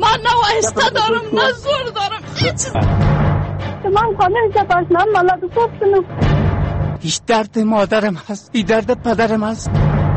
نه وایسته دارم نه زور دارم هیچ. من خانه جباشنم ملاد گفتم هیچ درد مادرم هست، این درد پدرم هست.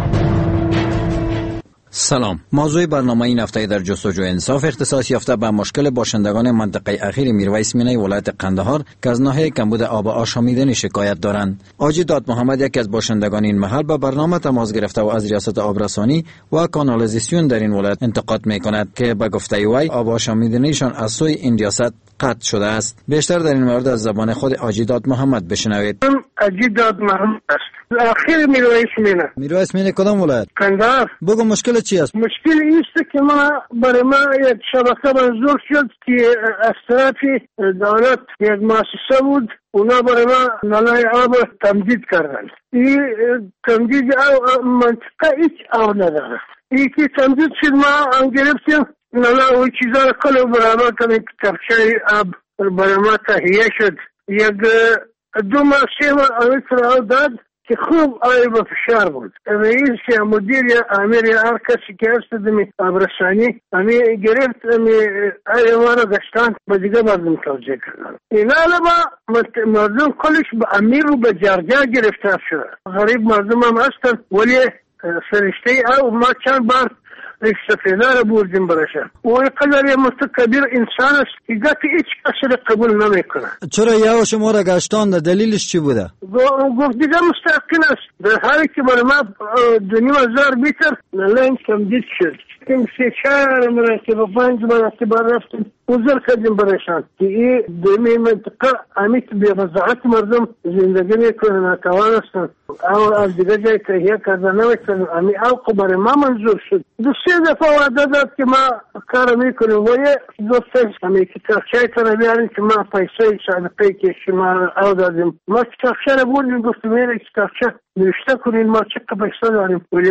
سلام. موضوع برنامه این هفته در جستجوی انصاف اختصاص یافته به مشکل باشندگان منطقه اخیر میرویس مینی ولایت قندهار که از ناحیه کمبود آب آشامیدنی شکایت دارند. حاجی داد محمد یکی از باشندگان این محل به برنامه تماس گرفته و از ریاست آبرسانی و کانالیزاسیون در این ولایت انتقاد میکند که به گفته وی آب آشامیدنیشان از سوی این ریاست قطع شده است. بیشتر در این مورد از زبان خود حاجی داد محمد بشنوید. حاجی داد محمد است. اخیر میرویس مینی کدام ولایت؟ قندهار. بگو مشکل چی است؟ مشکل است که برای ما یک شبکه منظور شد که از طرف دولت یک مؤسسه بود، اونا برای ما نلای آب تمدید کردن. این تمدید منطقه هیچ آب نداره. این که تمدید شد ما گرفتیم نلا و چیزا را کل برابر کنیم که کفشه آب برای ما تهیه شد. یک 2 ماه 3 ماه آویت داد که خوب آی با فشار بود. رئیس یا مدیر یا امیر یا هر کسی که هست دمی آبرسانی امی گرفت امی آی ما را گشتان با دیگه مردم توجه کردن. اینا لبا مردم کلش با امیر رو به جرجا گرفتار شده. غریب مردم هم هستن ولی فرشته او ما چند بار سفیده را بردیم برشن و اینقدر یه مستقبیر انسان است که گاتی هیچ کسی را قبول نمیکنه. چرا یه شما را گشتانده؟ دلیلش چی بوده؟ گفت دیگه مستقل است. در حالی که برای ما 2,500 میتر لنگ تمدید شد. این 3-4 مرتبه 5 مرتبه رفتیم وزر کردیم برشان که این دمی منطقه امیت بی‌وضاحت مردم زندگی میکنه، ناتوان هستن او از دیگه جای تهیه کرده نمیکنن. امی او برای ما منظور شد. 2-3 دفعه وعده داد که ما کار میکنیم و یه دوستش امی که تخشای تره بیاریم که ما پیسه صدقه که شما او دادیم. ما که تخشای رو بودیم گفتیم میره که تخشای نوشته کنین ما چه پیسه داریم ولی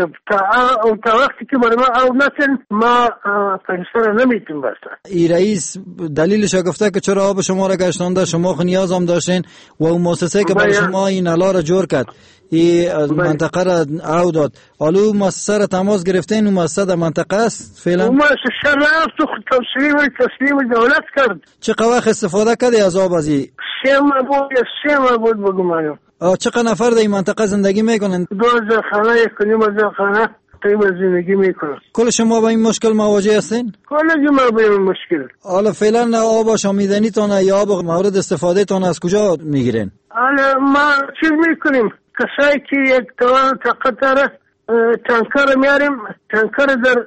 تا وقتی که برای ما او نتن ما پیسه رو نمیتیم برسن. ای رئیس دلیلش گفته که چرا آب شما را گشتانده، شما خو نیاز هم داشتین و اون مؤسسه که برای شما این نلا را جور کرد این منطقه را او داد. حالا اون مؤسسه را تماس گرفتین؟ اون مؤسسه در منطقه است فعلا؟ اون مؤسسه رفت و تسلیم دولت کرد. چه وقت استفاده کردی از آب از این؟ 3 ماه بود بگمانم. چقدر نفر در این منطقه زندگی میکنن؟ 2000 خانه 1,500 خانه تقریبا زندگی میکنن. کل شما با این مشکل مواجه هستین؟ کل ما با این مشکل. حالا فعلا آب آشامیدنی تان یا آب مورد استفاده تان از کجا میگیرین؟ حالا ما چیز میکنیم کسایی که یک توان طاقت داره تانکر میاریم، تانکر در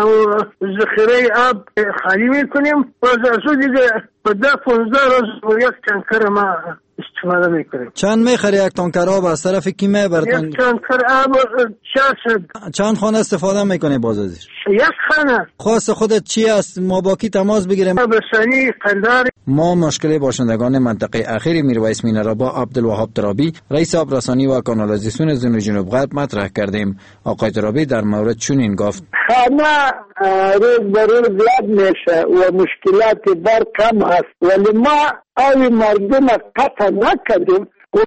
ذخیره آب خالی میکنیم و از دیگه با 10-15 روز یک تانکر ما استفاده میکنیم. چند میخری یک تانکر آب از طرف کی میبرتن؟ یک تانکر آب 400. چند خانه استفاده میکنی باز ازش؟ یک خانه. خواست خودت چی است؟ ما با کی تماس بگیریم؟ آبرسانی قندهار. ما مشکل باشندگان منطقه اخیر میرویس مینی را با عبدالوهاب ترابی رئیس آبرسانی و کانالیزاسیون زون جنوب غرب مطرح کردیم. آقای ترابی در مورد چنین گفت: خانه روز به روز زیاد میشه و مشکلات بر کم است ولی ما آوی مردم قطع نکردیم و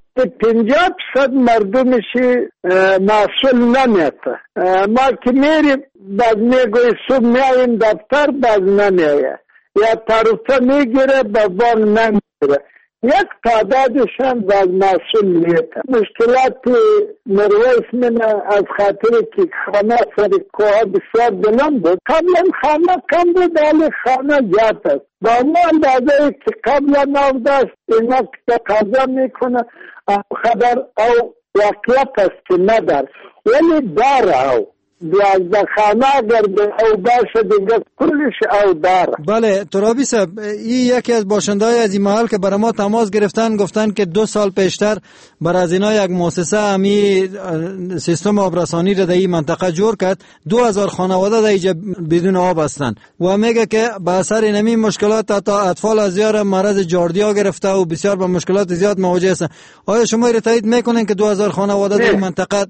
50% مردمشی محصول نمیته. ما که میریم باز میگوی صبح میاییم دفتر باز نمیایه یا تعرفه میگیره با بانک نمیگیره. یک تعدادشان باز محصول میته. مشکلات میرویس مینی از خاطر که خانه سر کوه بسیار بلند بود. قبلا خانه کم بود ولی خانه زیاد است. با اون اندازه که قبلا نبوده است اینا که تقاضا میکنه خبر او واقعیت است که ندار ولی داره او 12 خانه اگر او باشه دیگه کلش او داره. بله ترابی صاحب، این یکی از باشنده‌های از این محل که برای ما تماس گرفتن گفتن که 2 سال پیشتر برای از اینا یک مؤسسه امی سیستم آبرسانی را در این منطقه جور کرد. 2000 خانواده در اینجا بدون آب هستند و میگه که به اثر اینمی مشکلات تا اطفال از زیار مرض جاردیا گرفته و بسیار با مشکلات زیاد مواجه هستند. آیا شما را تایید میکنین که 2000 خانواده در این منطقه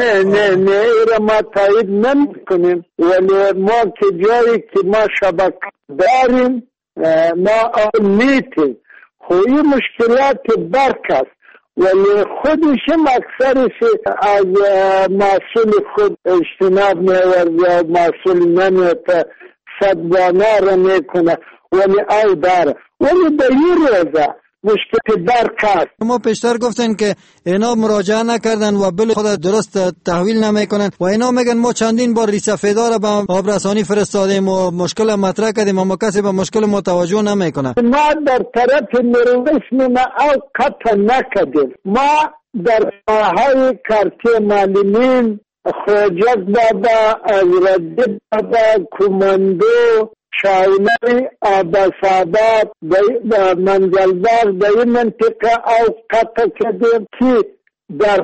نه ما تایید نمیکنیم ولی ما که جایی که ما شبکه داریم ما میتیم خوی مشکلات برک است ولی خودشم اکثرش از محصول خود اجتناب میورد یا محصول نمیته صدوانه را میکنه ولی او داره ولی به این روزه مشکل برق است. ما پیشتر گفتن که اینا مراجعه نکردن و بل خود درست تحویل نمیکنن و اینا میگن ما چندین بار ریسفیدا را به آبرسانی فرستادیم و مشکل مطرح کردیم اما کسی به مشکل ما توجه نمیکنه. ما در طرف میرویس او قطع نکردیم. ما در ساحه کارتی معلمین خوجک بابا، ازرده بابا، کماندو، شاینی، آباساباد، منجلدار در این منطقه او قطع کردیم که در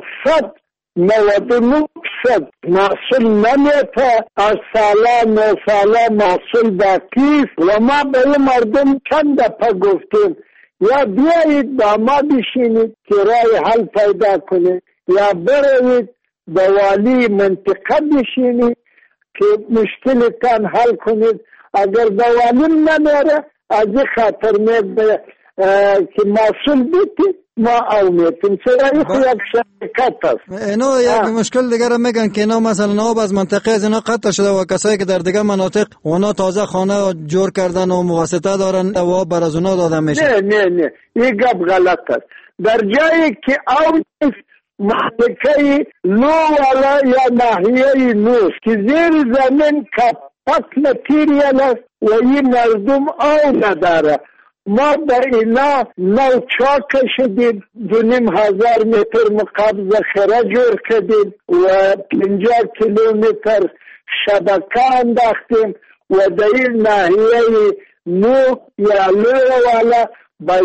99% محصول نمیته، از ساله 9 ساله محصول باقی است و ما به این مردم چند دفعه گفتیم یا بیایید با ما بشینید که رای حل پیدا کنید یا بروید به والی منطقه بشینید که مشکلتان حل کنید. اگر به والی نمیره از این خاطر میگه که محصول بیتید ما او میتیم چرا خو یک شرکت است. اینا یک مشکل دیگر را میگن که اینا مثلا آب از منطقه از اینا قطع شده و کسایی که در دیگر مناطق اونا تازه خانه جور کردن و مواسطه دارن و آب بر از اونا داده میشه. نه این گپ غلط است. در جایی که او منطقه نو والا یا ناحیه نو که زیر زمین کپک متریال است و این مردم او نداره. ما به اینا نوچا کشیدیم 2,500 متر مکعب ذخیره جور کردیم و 50 کیلومتر شبکه انداختیم و در این ناحیه نو یا لووالا با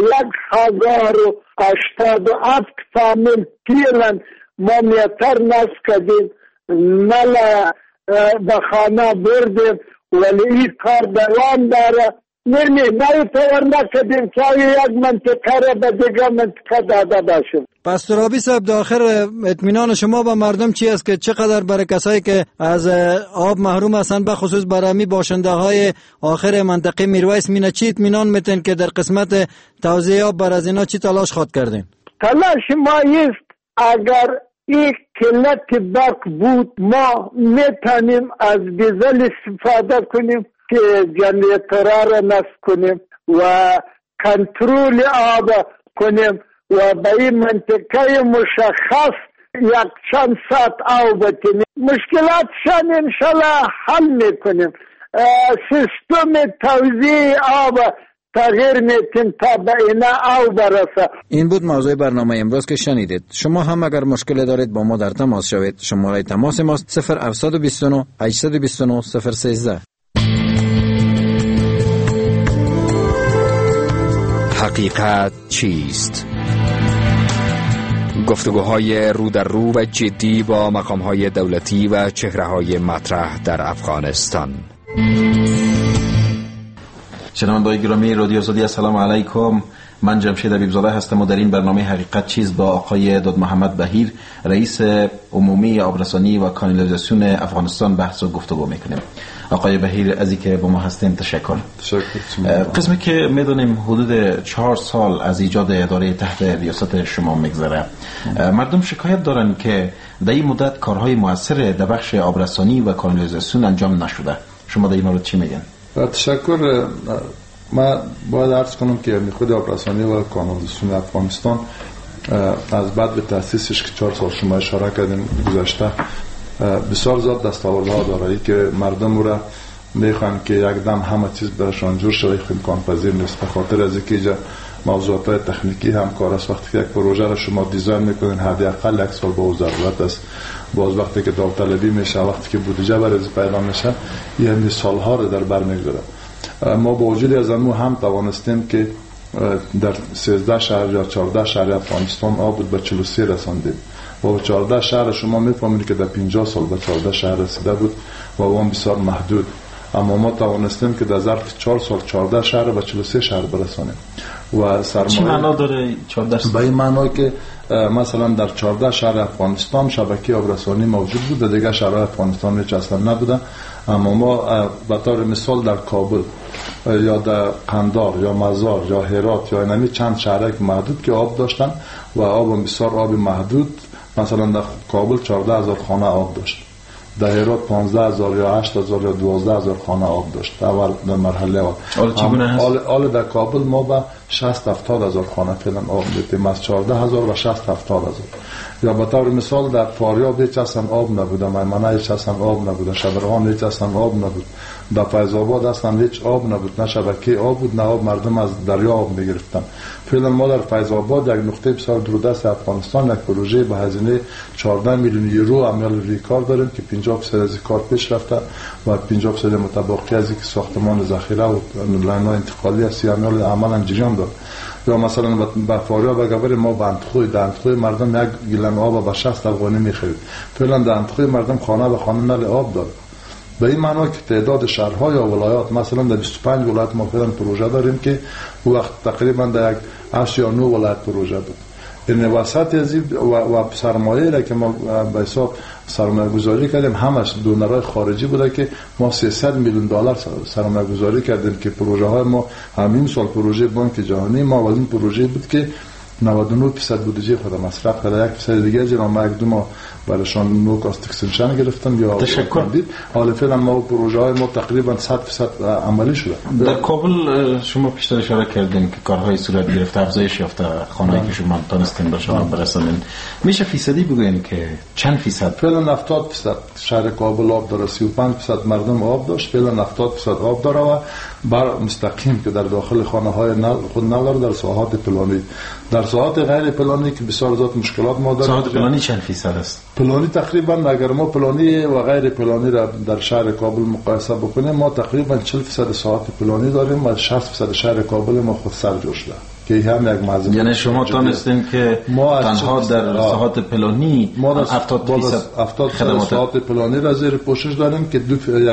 1,087 فامیل پیلن ما متر نصب کردیم نل به خانه بردیم ولی این کار دوام داره. نه تور نکردیم که یک منطقه را به دیگر منطقه داده باشیم. پس ترابی صاحب داخل اطمینان شما به مردم چی است که چقدر برای کسایی که از آب محروم هستند به خصوص برای باشنده های آخر منطقه میرویس مینه چی اطمینان میتن که در قسمت توزیع آب بر از اینا چی تلاش خود کردین؟ تلاش ما است اگر این قلت برق بود ما میتونیم از دیزل استفاده کنیم که جنریتورها را نصب کنیم و کنترل آب کنیم و به این منطقه مشخص یک چند ساعت آب بتیم. مشکلاتشان انشالله حل میکنیم. سیستم توزیع آب تغییر میتیم تا به اینا آب برسه. این بود موضوع برنامه امروز که شنیدید. شما هم اگر مشکل دارید با ما در تماس شوید. شماره تماس ماست 0729 829 013. حقیقت چیست؟ گفتگوهای رو در رو و جدی با مقامهای دولتی و چهره‌های مطرح در افغانستان. شنوندگان گرامی رادیو آزادی السلام علیکم. من جمشید حبیبزاده هستم و در این برنامه حقیقت چیست با آقای داد محمد بهیر رئیس عمومی آبرسانی و کانالیزاسیون افغانستان بحث و گفتگو میکنیم. آقای بهیر از اینکه با ما هستین تشکر. قسمی که میدونیم حدود 4 سال از ایجاد اداره تحت ریاست شما میگذره. مردم شکایت دارن که در این مدت کارهای موثر در بخش آبرسانی و کانالیزاسیون انجام نشده. شما در این مورد چی میگن؟ تشکر. ما باید عرض کنم که خود آبرسانی و کانالیزاسیون افغانستان از بعد به تأسیسش که 4 سال شما اشاره کردین گذشته بسیار زیاد دستاوردها داره که مردم را میخوان که یک دم همه چیز برشان جور شده امکان پذیر نیست. به خاطر از اینکه موضوعات تکنیکی هم کار است. وقتی که یک پروژه را شما دیزاین میکنین حداقل 1 سال با ضرورت است. باز وقتی که داوطلبی میشه وقتی که بودجه برای پیدا میشه یعنی سالها را در بر میگذاره. ما با وجود از امو هم توانستیم که در 13 شهر یا 14 شهر افغانستان آب به 43 رساندیم. با 14 شهر شما میفهمید که در 50 سال به 14 شهر رسیده بود و اون بسیار محدود. اما ما توانستیم که در ظرف 4 سال 14 شهر به 43 شهر برسانیم. و سرمایه چی معنا داره 14 شهر؟ به این معنی که مثلا در 14 شهر افغانستان شبکه آبرسانی موجود بود، در دیگر شهر افغانستان هیچ اصلا نبوده. اما ما به طور مثال در کابل یا در قندار یا مزار یا هرات یا اینمی چند شهرک محدود که آب داشتن و آب بسیار آب محدود، مثلا در کابل 14,000 خانه آب داشت. در هرات 15000 یا 8000 یا 12000 خانه آب داشت اول در مرحله اول. حالا چگونه هست؟ حالا در کابل ما به 60-70 خانه فعلا آب میدیم، از 14000 و 60-70000. یا به طور مثال در فاریاب هیچ اصلا آب نبود، میمنه هیچ اصلا آب نبود، شبرغان هیچ اصلا آب نبود، در فیض آباد اصلا هیچ آب نبود، نه شبکه آب بود نه آب، مردم از دریا آب میگرفتن. فعلا ما در فیض آباد یک نقطه بسیار دوردست افغانستان یک پروژه به هزینه 14 میلیون یورو عمل روی کار داریم که 50% از کار پیش رفته و 50% متبقی از که ساختمان ذخیره و لاین‌های انتقالی است عمل عملا جریان داره. یا مثلا با فاریاب اگر ما بندخوی مردم یک گیلن آب با 60 افغانی میخرید، فعلا دندخوی مردم خانه به خانه نل آب داره. به این معنا که تعداد شهرها یا ولایات، مثلا در 25 ولایت ما فعلا پروژه داریم که وقت تقریبا در 8 یا 9 ولایت پروژه بود. این وسط از و سرمایه را که ما به حساب سرمایه گذاری کردیم همش دونرهای خارجی بوده که ما 300 میلیون دلار سرمایه گذاری کردیم که پروژه های ما همین سال پروژه بانک جهانی ما از این پروژه بود که 99% بودجه خود مصرف کرده، 1% دیگه از ما یک دو ما برایشان نو کاست اکستنشن گرفتن یا تشکر. حالا فعلا ما پروژه های ما تقریبا 100% عملی شده. در کابل شما پیشتر اشاره کردین که کارهای صورت گرفته، افزایش یافته، خانه‌ای که شما تونستین به شما برسونین. میشه فیصدی بگوین که چند فیصد؟ فعلا 70% شهر کابل آب داره، 35% مردم آب داشت، فعلا 70% آب داره و بر مستقیم که در داخل خانه‌های خود نداره در ساحات پلانی. در ساحات غیر پلانی که بسیار زیاد مشکلات ما داریم. ساحات پلانی چند فیصد است؟ پلانی تقریبا اگر ما پلانی و غیر پلانی را در شهر کابل مقایسه بکنیم ما تقریبا 40% ساحات پلانی داریم و 60% شهر کابل ما خود سرجوش شده که هم یک معظم. یعنی شما تونستین که تنها در ساحات پلانی 70% ساحات پلانی را زیر پوشش داریم که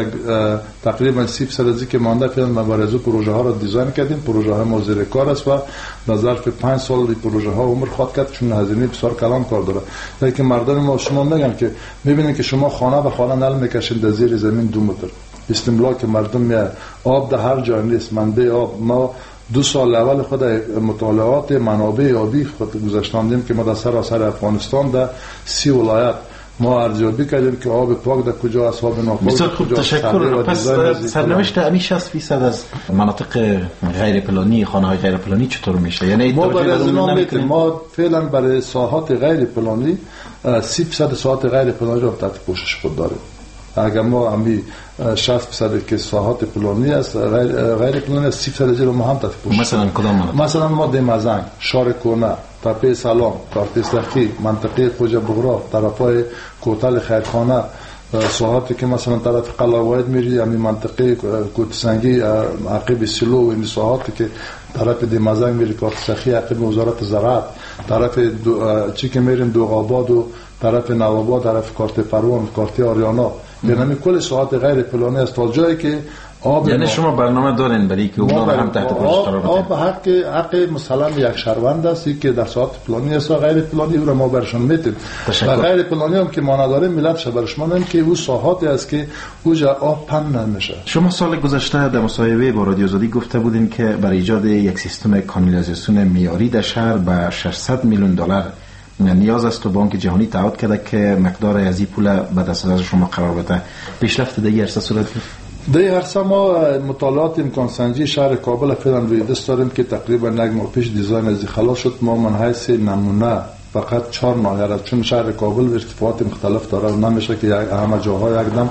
تقریبا 30% از که مانده فعلا ما برای پروژه ها را دیزاین کردیم. پروژه ها ما زیر کار است و در ظرف 5 سال این پروژه ها عمر خواهد کرد چون هزینه بسیار کلان کار داره. لیکن مردم ما شما میگن که میبینین که شما خانه به خانه نل میکشین در زیر زمین 2 متر استملاک مردم میاد، آب در هر جای نیست، منبع آب. ما 2 سال اول خود مطالعات منابع آبی خود گذاشتاندیم که ما در سراسر افغانستان در 30 ولایت ما ارزیابی کردیم که آب پاک در کجا است، آب ناپاک بسیار خوب، تشکر. پس سرنوشت همی 60% از مناطق غیر پلانی، خانه‌های غیر پلانی چطور میشه؟ یعنی ما برای از ما فعلا برای ساحات غیر پلانی 30% ساحات غیر پلانی را تحت پوشش خود داریم. اگر ما همی 60% که ساحات پلانی است غیر پلانی است 30% رو ما هم تحت پوشش. مثلا کدام مناطق؟ مثلا ما دمازنگ، شار کونه، تپه سلام، کارتسلخی، منطقه خوجه بغرا، طرفای کوتل خیرخانه، ساحاتی که مثلا طرف قلاوید میری همین منطقه کوتسنگی عقب سلو و این ساحاتی که طرف دمازنگ میری کارتسلخی عقب وزارت زراعت، طرف چی که میریم دوغاباد و طرف نواباد، طرف کارت پروان، کارت آریانا، یعنی کل ساحات غیر پلانی است تا جایی که آب. یعنی شما برنامه دارین برای که اونا هم تحت پوشش قرار بدین؟ آب حق مثلا یک شهروند است که در ساحات پلانی است و غیر پلانی او را ما برشون میتیم. و غیر پلانی هم که ما نداریم ملت شبرش منن که او ساحاتی است که اوجا آب پن نمیشه. شما سال گذشته در مصاحبه با رادیو آزادی گفته بودین که برای ایجاد یک سیستم کانالیزاسیون معیاری در شهر به 600 میلیون دلار نیاز است و بانک جهانی تعهد کرده که مقدار از این پول به دست شما قرار بده. پیشرفت در این عرصه صورت گرفت؟ در این عرصه ما مطالعات امکان سنجی شهر کابل فعلا روی دست داریم که تقریبا یک ماه پیش دیزاین از خلاص شد. ما من حیث نمونه فقط 4 ناحیه را، چون شهر کابل ارتفاعات مختلف داره نمیشه که همه جاها یکدم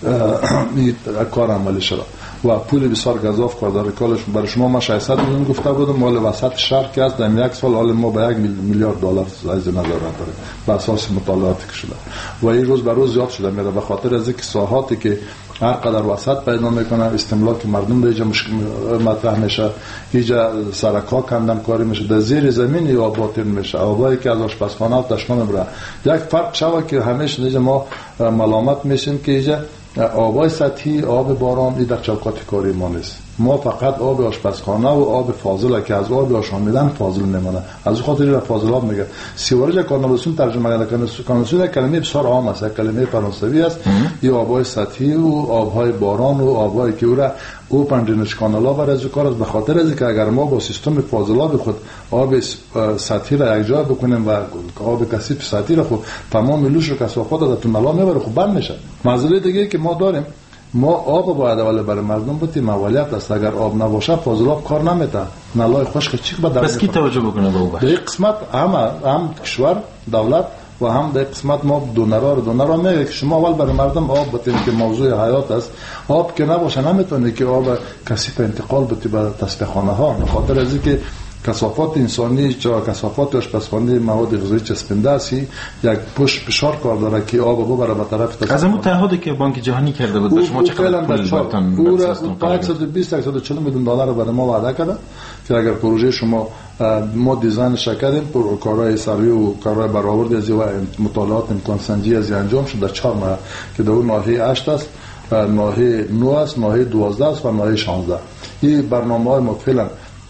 کار عملی شده و پول بسیار گزاف کار داره. کالش برای شما ما 600 میلیون گفته بودم، مال وسط شهر که است در یک سال حال ما به 1 میلیارد دلار از نظر داریم به اساس مطالعاتی که شده و این روز به روز زیاد شده میره به خاطر از اینکه ساحاتی که هر قدر وسط پیدا میکنه استملاک مردم دیگه مطرح میشه، اینجا سرکا کندن کاری میشه، در زیر زمین یا باطن میشه، آبایی که از آشپزخانه و تشخانه بره. یک فرق شوه که همیشه دیگه ما ملامت میشیم که اینجا آبای سطحی، آب باران این در چوکات کاری ما نیست. ما فقط آب آشپزخانه و آب فاضل که از آب آشامیدن فاضل نمونه. از خاطر را فاضل آب میگه. سیوریج کانالیزاسیون ترجمه کانالیزاسیون کلمه بسیار عام است، کلمه فرانسوی است. این آبهای سطحی و آبهای باران و آبهایی که او پندینش کانالا برای از کار است، به خاطر از که اگر ما با سیستم فاضل آب خود آب سطحی را یک جا بکنیم و آب کثیف سطحی را خود تمام لوش و کثافات از تونلا میبره، خب بند میشه. مسئله دیگه که ما داریم، ما آب باید اولی برای مردم بتیم، اولیت است. اگر آب نباشه فاضل آب کار نمیده، نلای خشک چیک به در بس کی توجه بکنه به او؟ به قسمت هم کشور دولت و هم در قسمت ما دونرها میگه که شما اول برای مردم آب بتیم که موضوع حیات است. آب که نباشه نمیتونه که آب کثیف انتقال بده به تصفیه‌خانه ها، به خاطر از اینکه کثافات انسانی یا کثافات آشپزخانه مواد غذایی چسبنده است، یک پشت فشار کار داره که آب ببره به طرف تصفیه. از اون تعهدی که بانک جهانی کرده بود شما چقدر پول براتون به 120-140 میلیون دلار برای ما وعده کرده که اگر پروژه شما ما دیزاینش کردیم، کارهای سروی و کارهای برآورد از و مطالعات امکان سنجی از انجام شد در 4 ماه که در اون ناحیه 8 است، ناحیه 9 است، ناحیه 12 است و ناحیه 16. این برنامه‌های ما فعلا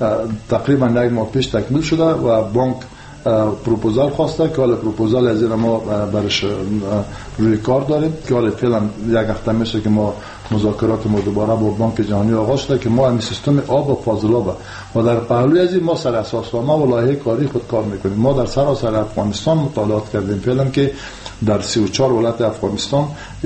تقریبا یک ماه پیش تکمیل شده و بانک پروپوزال خواسته که حالا پروپوزال از این ما برش روی کار داریم که حالا فعلا یک هفته میشه که ما مذاکرات ما دوباره با بانک جهانی آغاز شده که ما همین سیستم آب و فاضل آب و در پهلوی از این ما سر اساسنامه و لایحه کاری خود کار میکنیم. ما در سراسر افغانستان مطالعات کردیم فعلا که در 34 ولایت افغانستان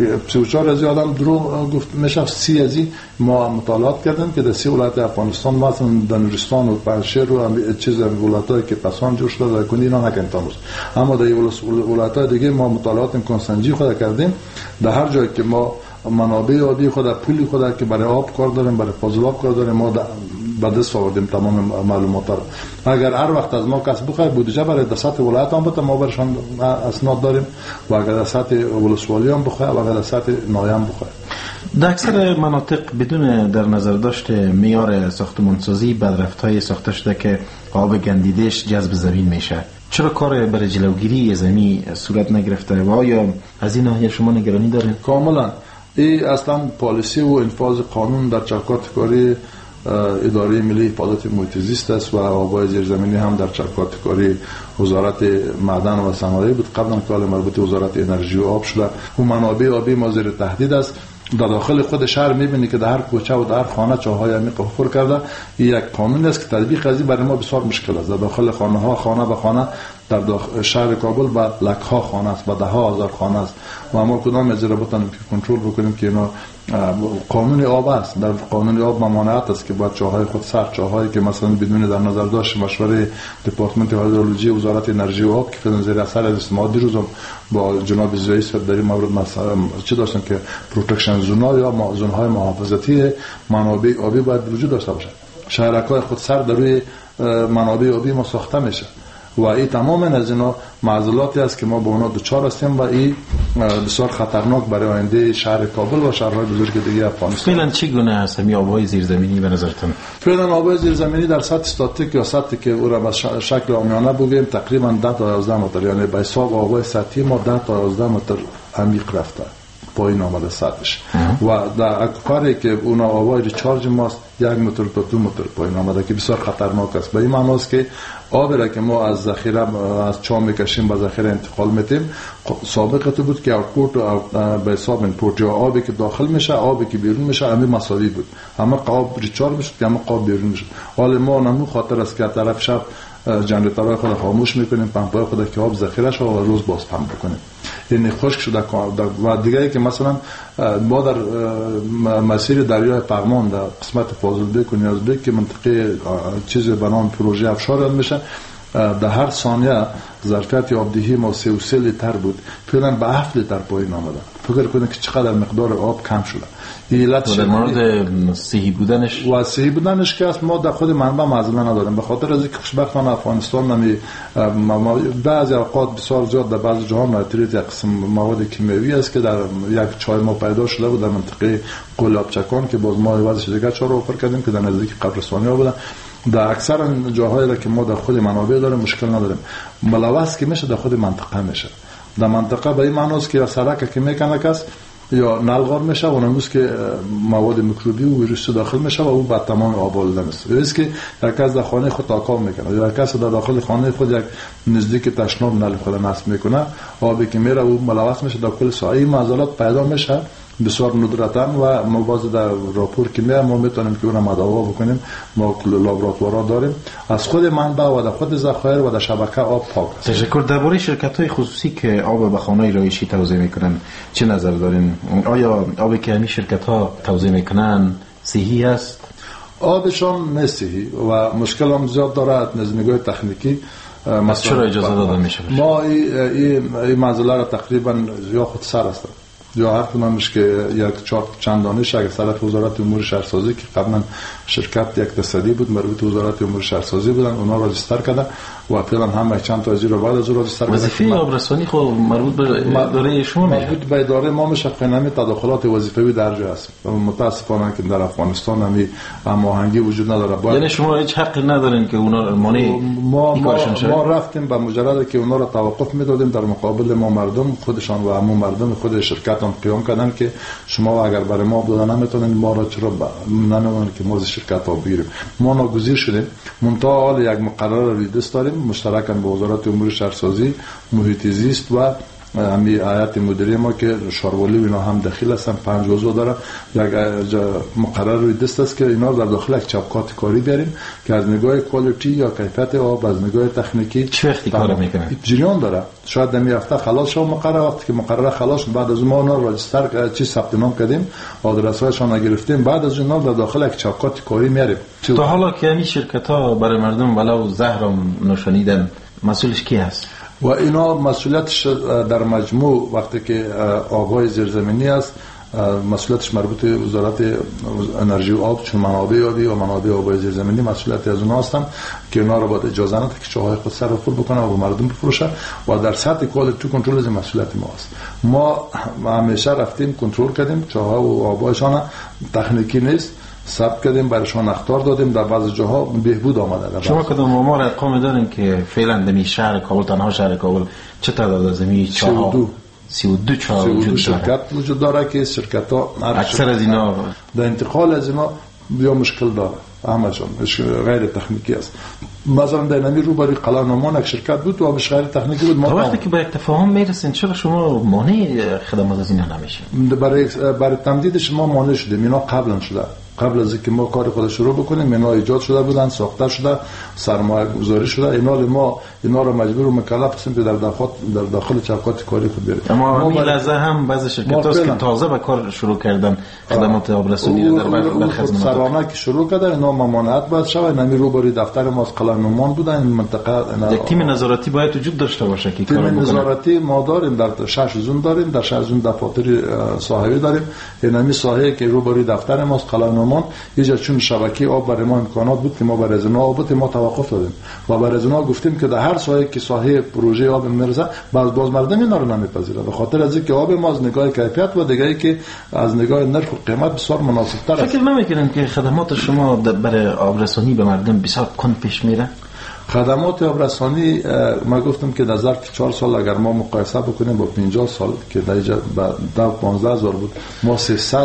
34 از آدم درو گفت میشه 30 از ما مطالعات کردیم که در 30 ولایت افغانستان مثلا در نورستان و پنجشیر و چیز ولایتایی که پسان جوش شده کنی اینا نکنیم تاموز، اما در ولایت‌های دیگه ما مطالعات امکان سنجی خود کردیم. در هر جایی که ما منابع آبی خود پولی خود که برای آب کار داریم، برای فاضل آب کار داریم، ما به دست آوردیم تمام معلومات را. اگر هر وقت از ما کس بخواد بودجه برای در سطح ولایت هم بده ما برشان اسناد داریم و اگر در سطح ولسوالی هم بخواد و اگر در سطح ناحیه هم بخواد. در اکثر مناطق بدون در نظر داشت معیار ساختمانسازی بدرفت‌های ساخته شده که آب گندیده‌اش جذب زمین میشه. چرا کار برای جلوگیری زمین صورت نگرفته و آیا از این ناحیه شما نگرانی دارین؟ کاملا این اصلا پالیسی و انفاذ قانون در چوکات کاری اداره ملی حفاظت محیط زیست است و آبهای زیرزمینی هم در چوکات کاری وزارت معدن و صنایع بود. قبلا کار مربوط وزارت انرژی و آب شده و منابع آبی ما زیر تهدید است. در داخل خود شهر می‌بینی که در هر کوچه و در هر خانه چاهای عمیق حفر کرده. این یک قانون است که تطبیق از این برای ما بسیار مشکل است. در داخل خانه‌ها خانه به خانه در شهر کابل با لک‌ها خانه است، با 10,000 خانه است و ما کدام از را بتونیم که کنترل بکنیم که اینا قانون آب است. در قانون آب ممانعت است که با چاهای خود سر چاهایی که مثلا بدون در نظر داشت مشوره دپارتمنت هیدرولوژی وزارت انرژی و آب که فعلا زیر اثر از استماع دیروز با جناب رئیس در این مورد مثلا چه داشتن که پروتکشن زونا یا زونهای محافظتی منابع آبی باید وجود داشته باشه. شهرک‌های خود سر در روی منابع آبی ما ساخته میشه و این تماما از اینا معضلاتی است که ما با اونا دوچار هستیم و این بسیار خطرناک برای آینده شهر کابل و شهرهای بزرگ دیگه افغانستان. فعلا چگونه هست این آبهای زیرزمینی به نظرتون؟ فعلا آبهای زیرزمینی در سطح استاتیک یا سطحی که او را به شکل عامیانه بگیم تقریبا 10 تا 11 متر، یعنی به حساب آبهای سطحی ما 10 تا 11 متر عمیق رفته پایین آمده سطحش و در کاری که اونا آبای ریچارج ماست 1 متر تا 2 متر پایین آمده که بسیار خطرناک است. به این معنی است که آبی را که ما از ذخیره از چاه میکشیم به ذخیره انتقال میتیم، سابقه تو بود که آوتپوت به حساب اینپوت یا آبی که داخل میشه آبی که بیرون میشه همین مساوی بود، اما آب ریچارج میشه که اما آب بیرون میشه. حالا ما نمو خاطر است که طرف شب جنراتورهای خود خاموش میکنیم، پمپ‌های خود که آب ذخیره شده و روز باز پمپ بکنیم. این خشک شده و دیگه که مثلا ما در مسیر دریای پغمان در قسمت فاضلبیک و نیازبیک که منطقه چیز به نام پروژه افشار میشه، در هر ثانیه ظرفیت آبدهی ما 33 لیتر بود، فعلا به 7 لیتر پایین آمده. فکر کنید که چقدر مقدار آب کم شده. علت در مورد صحی بودنش و صحی بودنش که است ما در خود منبع معضله نداریم، به خاطر از اینکه خوشبختانه افغانستان نمی بعضی اوقات بسیار زیاد در بعضی جاها نایتریت یک قسم مواد کیمیایی است که در یک چای ما پیدا شده بود در منطقه قلابچکان که باز ما وضعش دیگه چهار اوپر کردیم که در نزدیک قبرستانی ها بودن. در اکثر جاهایی را که ما در خود منابع داریم مشکل نداریم، ملوث که میشه در خود منطقه میشه. در منطقه به این معنی است که سرک که میکنه کس یا نلغار میشه و نموز که مواد میکروبی و ویروس داخل میشه و او به تمام آب آلوده میشه. است که یک کس در خانه خود تاکاو میکنه یا یک کس در داخل خانه خود یک نزدیک تشناب نل خود نصب میکنه، آبی که میره او ملوث میشه در کل ساحه، این معضلات پیدا میشه بسیار ندرتاً و ما باز در راپور که ما میتونیم که اون مداوا بکنیم. ما لابراتوارا داریم از خود منبع و در خود ذخایر و در شبکه آب پاک. تشکر. درباره شرکت‌های خصوصی که آب به خانه‌های رایشی توزیع میکنن چه نظر دارین؟ آیا آبی که همین شرکت‌ها توزیع میکنن صحیح است؟ آبشان نه صحیح و مشکل هم زیاد داره از نگاه تکنیکی. چرا اجازه داده میشه؟ ما این مسئله را تقریبا یا خود سر است یا حرف نمیشه که یک چند دانش اگر صرف وزارت امور شهرسازی که قبلا شرکت اقتصادی بود مربوط به وزارت امور شهرسازی بودن اونا را رجیستر کردن و فعلا هم چند تا از رو بعد از اون رجیستر کردن. وظیفه آبرسانی خود مربوط به اداره شما میشه؟ مربوط به اداره ما میشه. قانونی تداخلات وظیفوی در جای است. متاسفانه که در افغانستان همین هماهنگی وجود نداره. یعنی شما هیچ حقی ندارین که اونا مانع ما رفتیم به مجرد که اونا را توقف میدادیم در مقابل ما مردم خودشان و همون مردم خود شرکت هم قیام کردن که شما اگر برای ما دادن نمیتونین ما را چرا نمیدونن که ما از شرکت ها بگیریم. ما ناگزیر شدیم. منتها حال یک مقرر روی دست داریم مشترکاً با وزارت امور شهرسازی، محیط زیست و همین هیئت مدیره ما که شاروالی و اینا هم داخل هستن 5 عضو داره. یک مقرر روی دست است که اینا در داخل یک چوکات کاری بیاریم که از نگاه کوالیتی یا کیفیت آب از نگاه تکنیکی چه وقتی کار میکنه جریان داره. شاید در این هفته خلاص شه مقرر. وقتی که مقرر خلاص بعد از ما اونا رجیستر چی ثبت نام کردیم آدرس هاشون گرفتیم بعد از اینا در داخل یک چوکات کاری میاریم. تا حالا که این شرکت ها برای مردم ولو زهرم نشانیدن مسئولش کی هست؟ و اینا مسئولیتش در مجموع وقتی که آبهای زیرزمینی است مسئولیتش مربوط به وزارت انرژی و آب چون منابع آبی و منابع آبهای زیرزمینی مسئولیت از اونها هستن که اونا رو باید اجازه نده که چاهای خود صرف بکنه و مردم بفروشه و در سطح کوالیتی کنترل از مسئولیت ما است. ما همیشه رفتیم کنترل کردیم چاها و آبهایشان تکنیکی نیست ثبت کردیم برایشان اخطار دادیم در بعضی جاها بهبود آمده. شما کدام آمار ارقام دارین که فعلا در شهر کابل تنها شهر کابل چه تعداد از این چاها 32 چاه وجود شرکت وجود داره که شرکت ها اکثر از اینا در انتقال از اینا بیا مشکل داره همشون غیر تکنیکی است. مثلا در نمی روبروی قلعه نمان یک شرکت بود و غیر تکنیکی بود. ما وقتی که به یک تفاهم میرسین چرا شما مانع خدمات از اینا نمیشه؟ برای تمدید شما مانع شدیم. اینا قبلا شده قبل از اینکه ما کار خود شروع بکنیم اینا ایجاد شده بودن ساخته شده سرمایه گذاری شده. ما اینا رو مجبور و مکلف هستیم که در داخل چوکات کاری خود بیاریم. اما همین لحظه هم بعضی شرکت هاست که تازه به کار شروع کردن خدمات آبرسانی رو در برخی سرانه که شروع کرده اینا ممانعت باید شود. نمی روبروی دفتر ما از قلعه نمان بودن این منطقه یک تیم نظارتی باید وجود داشته باشه که کار تیم نظارتی ما داریم در 6 زون داریم در 6 زون دفاتر ساحوی داریم. این ساحه که روبروی دفتر ما از قلعه یه چون شبکه آب برای ما امکانات بود که ما برای از اونها آب ما توقف دادیم و برای از اونها گفتیم که در هر ساحه که ساحه پروژه آب میرسه باز مردم اینا رو نمیپذیره به خاطر از اینکه آب ما از نگاه کیفیت و دیگه که از نگاه نرخ و قیمت بسیار مناسب تر است. فکر نمیکنین که خدمات شما برای آبرسانی به مردم بسیار کند پیش میره؟ خدمات آبرسانی ما گفتم که در ظرف 4 سال اگر ما مقایسه بکنیم با 50 سال که در 15,000 بود ما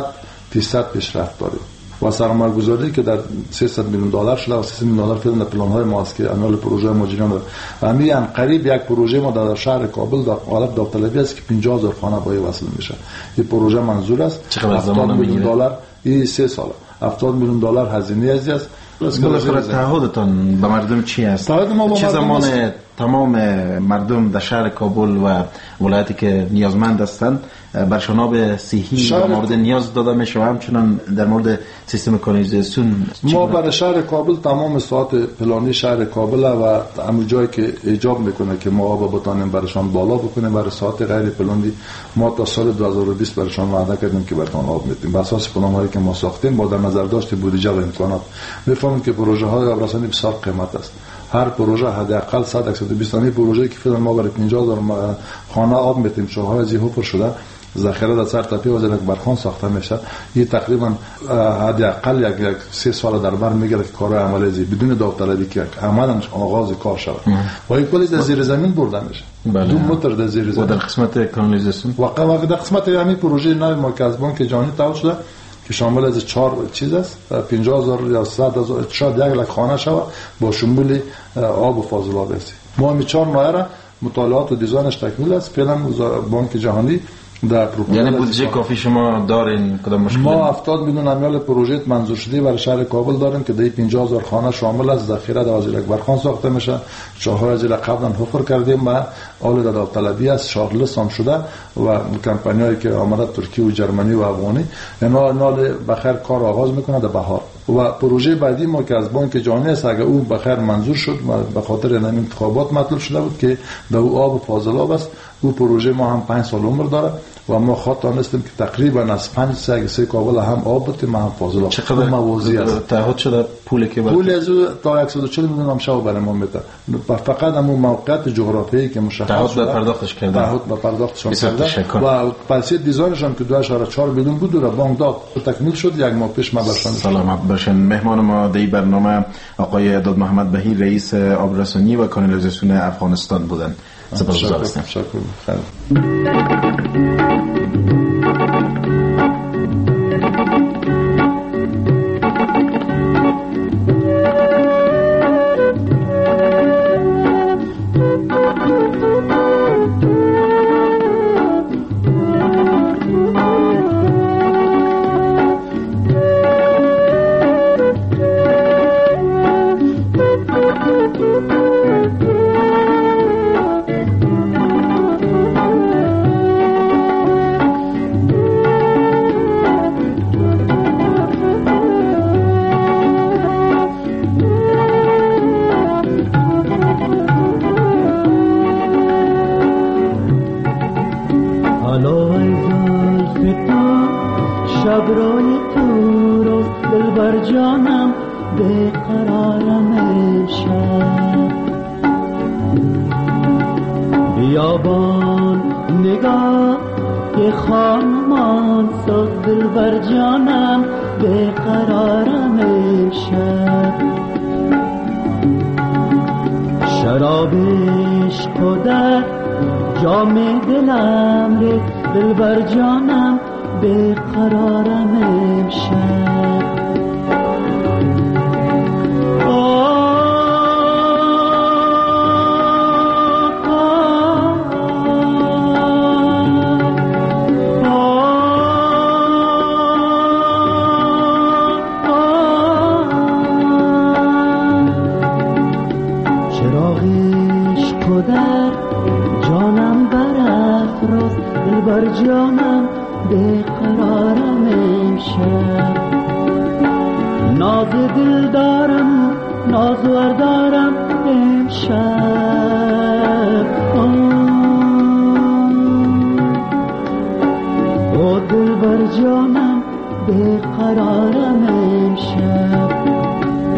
300% پیشرفت داریم و سرمایه گذاری که در 300 میلیون دلار شده و 300 میلیون دلار فعلا پلان های ما است که انال پروژه ما جریان داره. همین قریب یک پروژه ما در شهر کابل در حالت داوطلبی است که 50,000 خانه با وصل میشه. این پروژه منظور است 70 میلیون دلار این 3 ساله 70 میلیون دلار هزینه است. بالاخره تعهدتان به مردم چی است؟ چه زمان تمام مردم در شهر کابل و ولایتی که نیازمند هستند برشان آب صحی و مورد نیاز داده میشه و همچنان در مورد سیستم کانالیزاسیون ما برای شهر کابل تمام ساعت پلانی شهر کابل و همون جایی که ایجاب میکنه که ما آب بتانیم برشان بالا بکنیم برای ساعت غیر پلانی ما تا سال 2020 برشان وعده کردیم که برشان آب میدیم بر اساس پلان‌هایی که ما ساختیم با در نظر داشت بودجه و امکانات. میفهمیم که پروژه های آبرسانی بسیار قیمت است. هر پروژه حداقل 100-120 پروژه که فعلا ما برای 50,000 خانه آب میدیم چاهای از این پر شده ذخیره در سر تپه وزیر اکبرخان ساخته میشه. این تقریبا حداقل یک 3 سال در بر میگیره که کارهای عملی زی بدون داوطلبی که عملاً آغاز کار شود و این کلی در زیر زمین برده میشه. 2 متر در زیر زمین. و در قسمت کانالیزاسیون واقعا در قسمت همین پروژه نوی ما که از بانک جهانی تایید شده که شامل از 4 چیز است 50,000 یا 100,000 شاید 1 لک خانه شود با شمول آب و فاضلاب است. ما می 4 ماه را مطالعات و دیزاینش تکمیل است. فعلا بانک جهانی در یعنی بودجه کافی شما دارین کدام مشکل؟ ما 70 میلیون امیال پروژه منظور شده برای شهر کابل داریم که در 50,000 خانه شامل است. ذخیره در وزیر اکبرخان ساخته میشه. چهار از قبلا حفر کردیم و حال در داوطلبی است. شارلس هم شده و کمپانیایی که آمده ترکیه و جرمنی و افغانی اینا نال بخیر کار آغاز میکنه در بهار. و پروژه بعدی ما که از بانک جهانی است اگر اون بخیر منظور شد و به خاطر این انتخابات مطلوب شده بود که در او آب و فاضلاب است. او پروژه ما هم 5 سال عمر داره و ما خواستیم که تقریبا از 5 سه کابل هم آب بتیم هم فاضلاب. چقدر موازی است تعهد شده پولی که پول از تا 140 میلیون هم شو برای ما میده. فقط همون موقعیت جغرافیایی که مشخص تعهد به پرداختش کرده. تعهد به پرداختشون کرده و پاسی دیزاینش هم که 2.4 میلیون بود و بانک داد تکمیل شد. یک ماه پیش ما برشان. سلامت باشین. مهمان ما در برنامه آقای داد محمد بهیر رئیس آبرسانی و کانالیزاسیون افغانستان بودند. سپاسگزارم. شکر.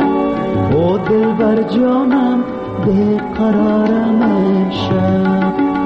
دل بر جانم به قرارم امشب